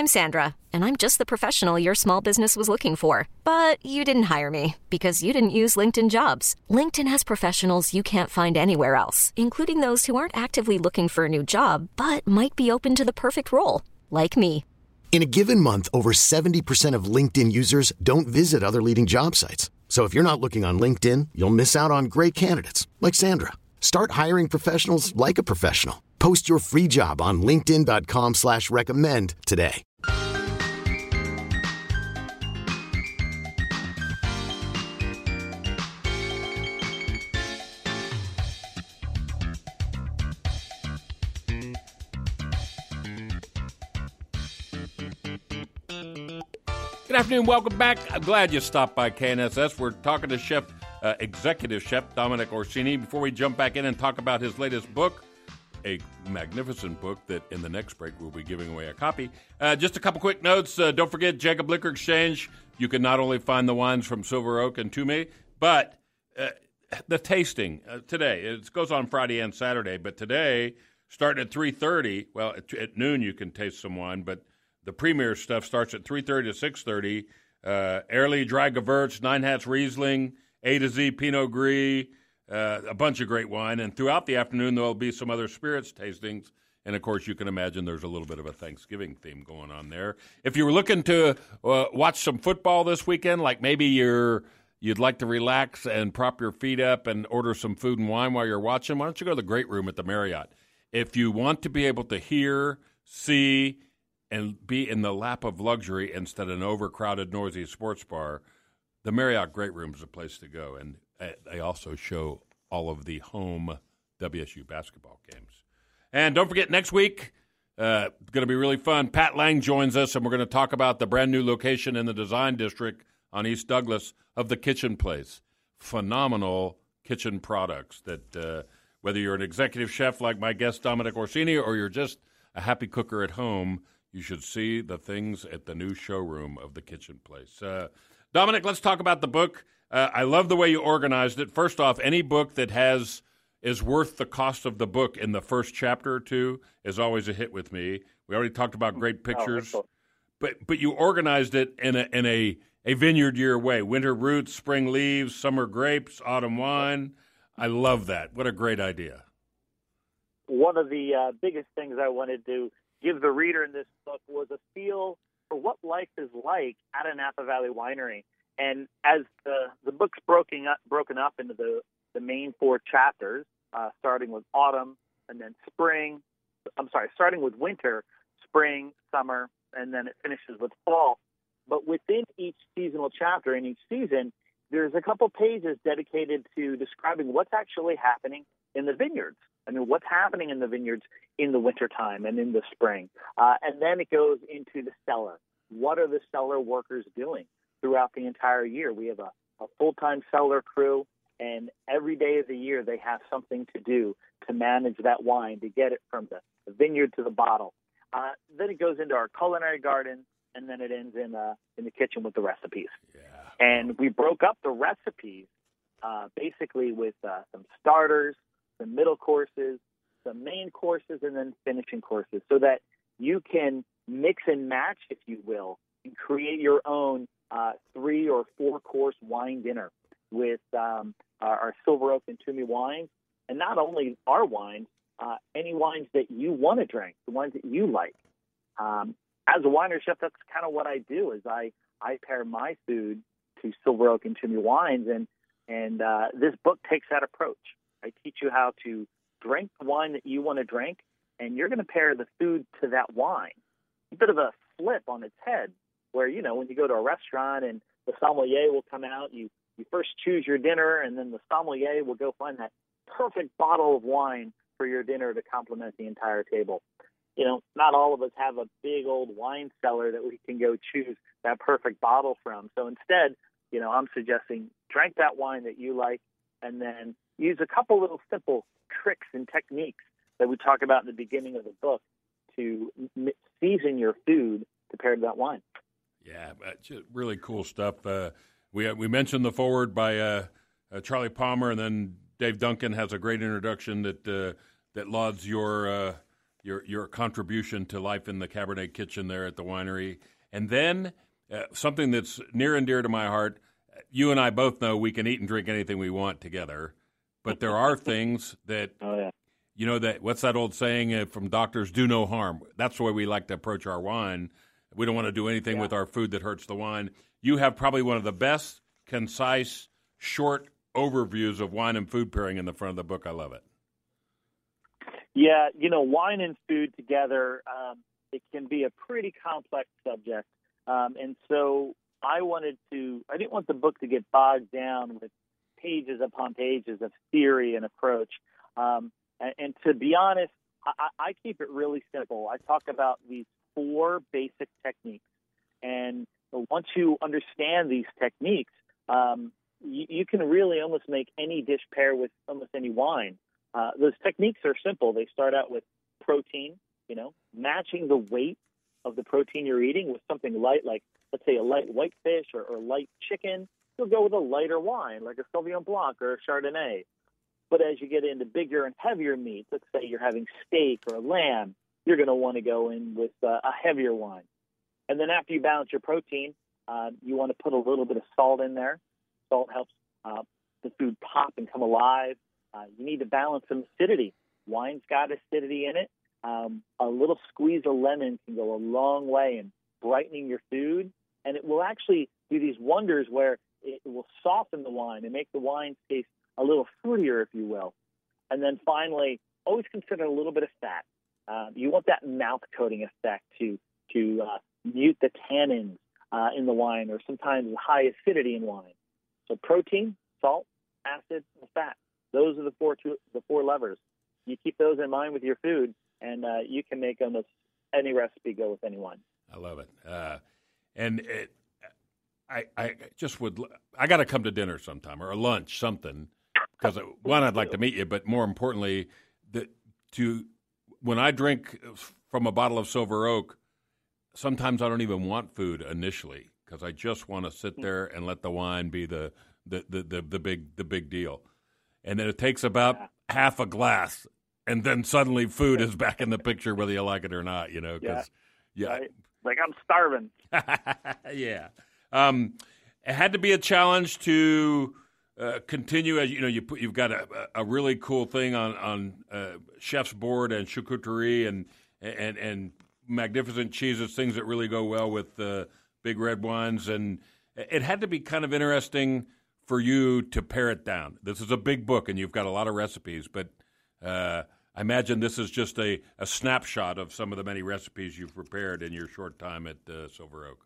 I'm Sandra, and I'm just the professional your small business was looking for. But you didn't hire me because you didn't use LinkedIn Jobs. LinkedIn has professionals you can't find anywhere else, including those who aren't actively looking for a new job, but might be open to the perfect role, like me. In a given month, over 70% of LinkedIn users don't visit other leading job sites. So if you're not looking on LinkedIn, you'll miss out on great candidates like Sandra. Start hiring professionals like a professional. Post your free job on linkedin.com/recommend today. Good afternoon. Welcome back. I'm glad you stopped by KNSS. We're talking to Executive Chef Dominic Orsini. Before we jump back in and talk about his latest book, a magnificent book that in the next break we'll be giving away a copy. Just a couple quick notes. Don't forget Jacob Liquor Exchange. You can not only find the wines from Silver Oak and Toomey, but the tasting today. It goes on Friday and Saturday, but today, starting at 3:30, well, at noon you can taste some wine, but the premier stuff starts at 3:30 to 6:30. Early Dry Gewürz, Nine Hats Riesling, A to Z Pinot Gris, a bunch of great wine. And throughout the afternoon, there will be some other spirits tastings. And, of course, you can imagine there's a little bit of a Thanksgiving theme going on there. If you were looking to watch some football this weekend, like maybe you'd like to relax and prop your feet up and order some food and wine while you're watching, why don't you go to the Great Room at the Marriott? If you want to be able to hear, see, and be in the lap of luxury instead of an overcrowded, noisy sports bar, the Marriott Great Room is a place to go. And they also show all of the home WSU basketball games. And don't forget, next week, going to be really fun. Pat Lang joins us, and we're going to talk about the brand-new location in the Design District on East Douglas of the Kitchen Place. Phenomenal kitchen products that whether you're an executive chef like my guest Dominic Orsini or you're just a happy cooker at home, you should see the things at the new showroom of the Kitchen Place. Dominic, let's talk about the book. I love the way you organized it. First off, any book that is worth the cost of the book in the first chapter or two is always a hit with me. We already talked about great pictures, but you organized it in a vineyard year way. Winter roots, spring leaves, summer grapes, autumn wine. I love that. What a great idea. One of the biggest things I wanted to give the reader in this book was a feel for what life is like at a Napa Valley winery. And as the book's broken up into the main four chapters, starting with autumn and then starting with winter, spring, summer, and then it finishes with fall. But within each seasonal chapter in each season, there's a couple pages dedicated to describing what's actually happening in the vineyards. I mean, what's happening in the vineyards in the wintertime and in the spring. And then it goes into the cellar. What are the cellar workers doing throughout the entire year? We have a full-time cellar crew, and every day of the year they have something to do to manage that wine, to get it from the vineyard to the bottle. Then it goes into our culinary garden, and then it ends in the kitchen with the recipes. Yeah. And we broke up the recipes basically with some starters, some middle courses, some main courses, and then finishing courses, so that you can mix and match, if you will, and create your own 3 or 4 course wine dinner with our Silver Oak and Toomey wines. And not only our wines, any wines that you want to drink, the ones that you like. As a winery chef, that's kind of what I do, is I pair my food to Silver Oak and Toomey wines, and this book takes that approach. I teach you how to drink the wine that you want to drink, and you're going to pair the food to that wine. A bit of a flip on its head, where, when you go to a restaurant and the sommelier will come out, you first choose your dinner, and then the sommelier will go find that perfect bottle of wine for your dinner to complement the entire table. Not all of us have a big old wine cellar that we can go choose that perfect bottle from. So instead, I'm suggesting drink that wine that you like, and then use a couple little simple tricks and techniques that we talk about in the beginning of the book to season your food compared to that wine. Yeah, just really cool stuff. We mentioned the foreword by Charlie Palmer, and then Dave Duncan has a great introduction that lauds your your contribution to life in the Cabernet kitchen there at the winery. And then something that's near and dear to my heart, you and I both know we can eat and drink anything we want together, but there are things that, you know, that what's that old saying from doctors, do no harm. That's the way we like to approach our wine. We don't want to do anything with our food that hurts the wine. You have probably one of the best, concise, short overviews of wine and food pairing in the front of the book. I love it. Yeah, you know, wine and food together, it can be a pretty complex subject. And so I didn't want the book to get bogged down with pages upon pages of theory and approach. And to be honest, I keep it really simple. I talk about these 4 basic techniques. And once you understand these techniques, you can really almost make any dish pair with almost any wine. Those techniques are simple. They start out with protein, you know, matching the weight of the protein you're eating with something light, like, let's say, a light white fish or light chicken. You'll go with a lighter wine, like a Sauvignon Blanc or a Chardonnay. But as you get into bigger and heavier meats, let's say you're having steak or lamb, you're going to want to go in with a heavier wine. And then after you balance your protein, you want to put a little bit of salt in there. Salt helps the food pop and come alive. You need to balance some acidity. Wine's got acidity in it. A little squeeze of lemon can go a long way in brightening your food, and it will actually do these wonders where it will soften the wine and make the wine taste a little fruitier, if you will. And then finally, always consider a little bit of fat. You want that mouth coating effect to mute the tannins in the wine, or sometimes high acidity in wine. So protein, salt, acid, and fat. Those are the four levers. You keep those in mind with your food, and you can make almost any recipe go with any wine. I love it. I got to come to dinner sometime or a lunch, something, because one, I'd like to meet you, but more importantly, when I drink from a bottle of Silver Oak, sometimes I don't even want food initially because I just want to sit there and let the wine be the big deal. And then it takes about half a glass, and then suddenly food is back in the picture, whether you like it or not. You know, because right. Like I'm starving. Yeah, it had to be a challenge to continue. As you know, you've got a really cool thing on Chef's Board and charcuterie and magnificent cheeses, things that really go well with big red wines, and it had to be kind of interesting for you to pare it down. This is a big book, and you've got a lot of recipes, but I imagine this is just a snapshot of some of the many recipes you've prepared in your short time at Silver Oak.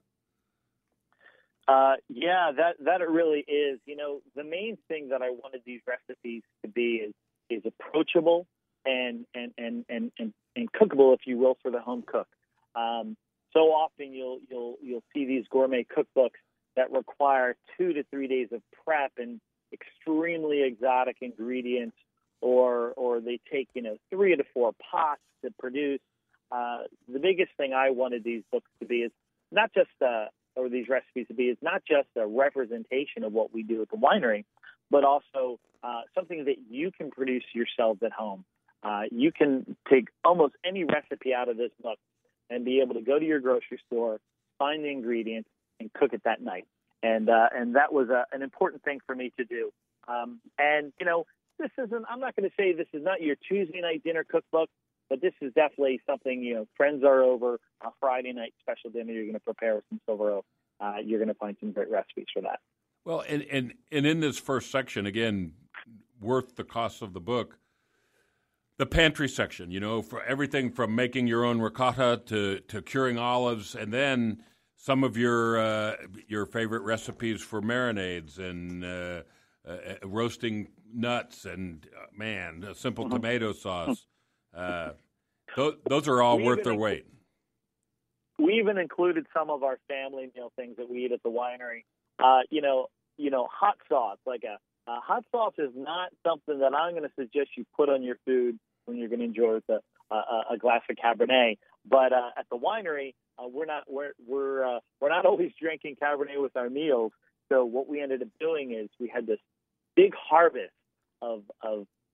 Yeah, that it really is. You know, the main thing that I wanted these recipes to be is approachable and cookable, if you will, for the home cook. So often you'll see these gourmet cookbooks that require 2 to 3 days of prep and extremely exotic ingredients, or they take 3 to 4 pots to produce. The biggest thing I wanted these books to be is not just or these recipes to be is not just a representation of what we do at the winery, but also something that you can produce yourselves at home. You can take almost any recipe out of this book and be able to go to your grocery store, find the ingredients, and cook it that night. And that was an important thing for me to do. This isn't, I'm not going to say this is not your Tuesday night dinner cookbook, but this is definitely something, friends are over, a Friday night special dinner you're going to prepare with some Silver Oak. You're going to find some great recipes for that. Well, and in this first section, again, worth the cost of the book, the pantry section, for everything from making your own ricotta to curing olives, and then some of your favorite recipes for marinades and roasting nuts and, a simple tomato sauce. Those are all worth their weight. We even included some of our family meal things that we eat at the winery. Hot sauce. Like a hot sauce is not something that I'm going to suggest you put on your food when you're going to enjoy with a glass of Cabernet. But at the winery, we're not always drinking Cabernet with our meals. So what we ended up doing is we had this big harvest of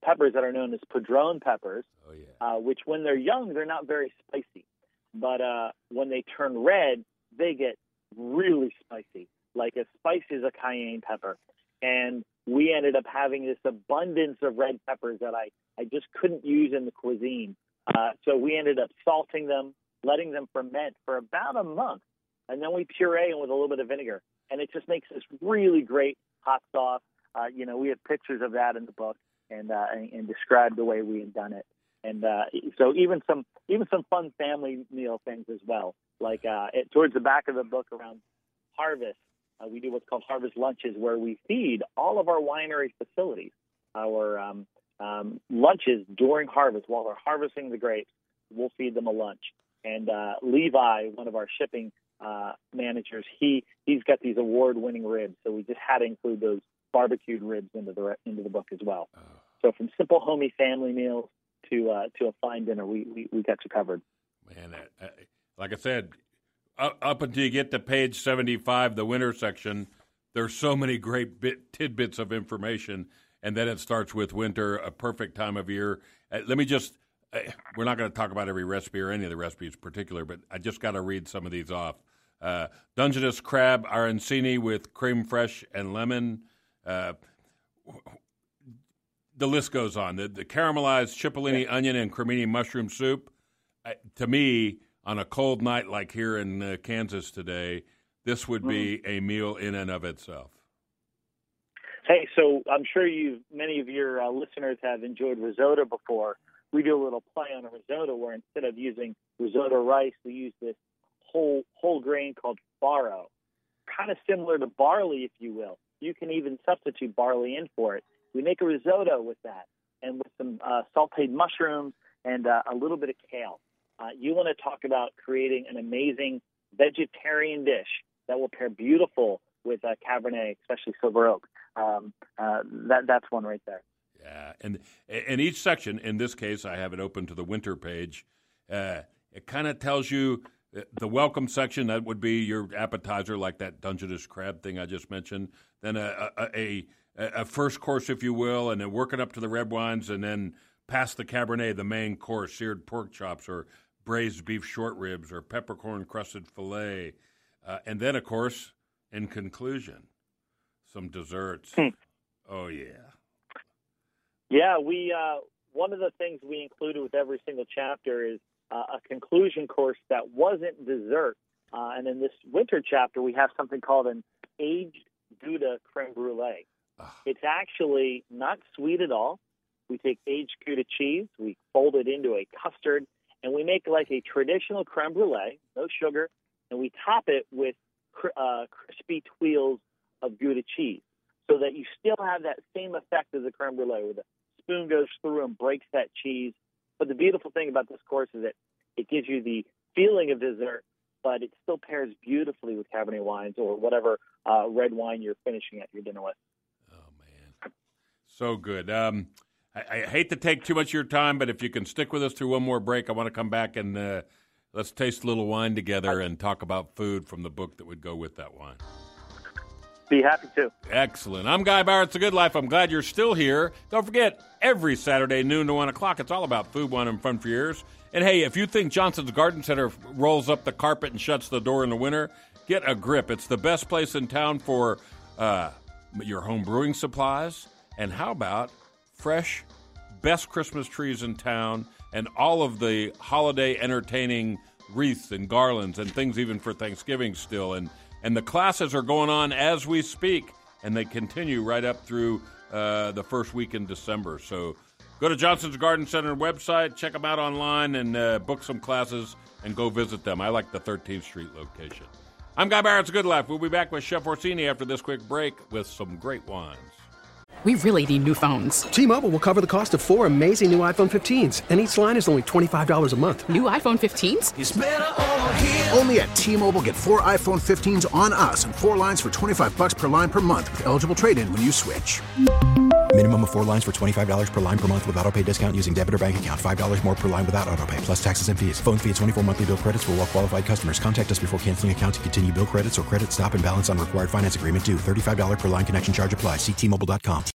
peppers that are known as padron peppers, Oh, yeah. which when they're young, they're not very spicy. But when they turn red, they get really spicy, like as spicy as a cayenne pepper. And we ended up having this abundance of red peppers that I just couldn't use in the cuisine. So we ended up salting them, letting them ferment for about a month, and then we puree them with a little bit of vinegar. And it just makes this really great hot sauce. We have pictures of that in the book and describe the way we had done it. And so even some fun family meal things as well. Like towards the back of the book around harvest, we do what's called harvest lunches, where we feed all of our winery facilities our lunches during harvest. While they're harvesting the grapes, we'll feed them a lunch. And Levi, one of our shipping managers, he's got these award-winning ribs, so we just had to include those barbecued ribs into the book as well. So from simple homey family meals to a fine dinner, we got you covered. Man, like I said, up until you get to page 75, the winter section, there's so many great tidbits of information, and then it starts with winter, a perfect time of year. Let me just, we're not going to talk about every recipe or any of the recipes in particular, but I just got to read some of these off. Dungeness crab arancini with creme fraiche and lemon. The list goes on. The caramelized cipollini onion and cremini mushroom soup. To me, on a cold night like here in Kansas today, this would be a meal in and of itself. Hey, so I'm sure many of your listeners have enjoyed risotto before. We do a little play on a risotto where instead of using risotto rice, we use this whole grain called farro, kind of similar to barley, if you will. You can even substitute barley in for it. We make a risotto with that, and with some sautéed mushrooms and a little bit of kale. You want to talk about creating an amazing vegetarian dish that will pair beautiful with Cabernet, especially Silver Oak. That's one right there. Yeah, and each section, in this case, I have it open to the winter page. It kind of tells you the welcome section. That would be your appetizer, like that Dungeness crab thing I just mentioned. Then a first course, if you will, and then working up to the red wines, and then past the Cabernet, the main course, seared pork chops or braised beef short ribs or peppercorn-crusted filet. And then, of course, in conclusion, some desserts. Oh, yeah. Yeah, one of the things we included with every single chapter is a conclusion course that wasn't dessert. And in this winter chapter, we have something called an aged Gouda creme brulee. It's actually not sweet at all. We take aged Gouda cheese, we fold it into a custard, and we make like a traditional creme brulee, no sugar, and we top it with crispy twirls of Gouda cheese so that you still have that same effect as a creme brulee, where the spoon goes through and breaks that cheese. But the beautiful thing about this course is that it gives you the feeling of dessert, but it still pairs beautifully with Cabernet wines or whatever red wine you're finishing at your dinner with. Oh, man. So good. I hate to take too much of your time, but if you can stick with us through one more break, I want to come back and let's taste a little wine together and talk about food from the book that would go with that wine. Be happy to. Excellent. I'm Guy Bauer. It's The Good Life. I'm glad you're still here. Don't forget, every Saturday, noon to 1 o'clock, it's all about food, wine, and fun for your ears. And, hey, if you think Johnson's Garden Center rolls up the carpet and shuts the door in the winter, get a grip. It's the best place in town for your home brewing supplies. And how about fresh, best Christmas trees in town and all of the holiday entertaining wreaths and garlands and things even for Thanksgiving still. And the classes are going on as we speak, and they continue right up through the first week in December. So go to Johnson's Garden Center website, check them out online, and book some classes and go visit them. I like the 13th Street location. I'm Guy Bauer. It's a Good Life. We'll be back with Chef Orsini after this quick break with some great wines. We really need new phones. T-Mobile will cover the cost of 4 amazing new iPhone 15s, and each line is only $25 a month. New iPhone 15s? It's better over here. Only at T-Mobile, get 4 iPhone 15s on us and 4 lines for $25 per line per month with eligible trade-in when you switch. Minimum of 4 lines for $25 per line per month with autopay discount using debit or bank account. $5 more per line without autopay, plus taxes and fees. Phone fee at 24 monthly bill credits for well-qualified customers. Contact us before canceling account to continue bill credits or credit stop and balance on required finance agreement due. $35 per line connection charge applies. See T-Mobile.com.